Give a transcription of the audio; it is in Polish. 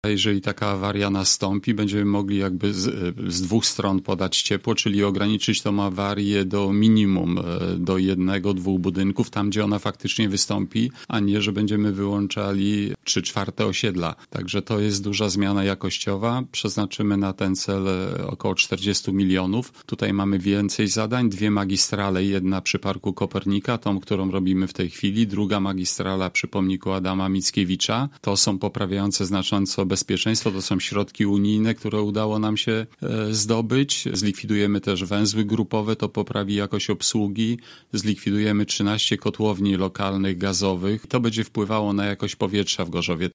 Jeżeli taka awaria nastąpi, będziemy mogli jakby z dwóch stron podać ciepło, czyli ograniczyć tą awarię do minimum, do 1-2 budynków, tam gdzie ona faktycznie wystąpi, a nie, że będziemy wyłączali 3/4 osiedla. Także to jest duża zmiana jakościowa. Przeznaczymy na ten cel około 40 milionów. Tutaj mamy więcej zadań, 2 magistrale, jedna przy Parku Kopernika, tą, którą robimy w tej chwili, druga magistrala przy pomniku Adama Mickiewicza. To są poprawiające znacząco bezpieczeństwo, to są środki unijne, które udało nam się zdobyć. Zlikwidujemy też węzły grupowe, to poprawi jakość obsługi. Zlikwidujemy 13 kotłowni lokalnych gazowych. To będzie wpływało na jakość powietrza w Gorzowie.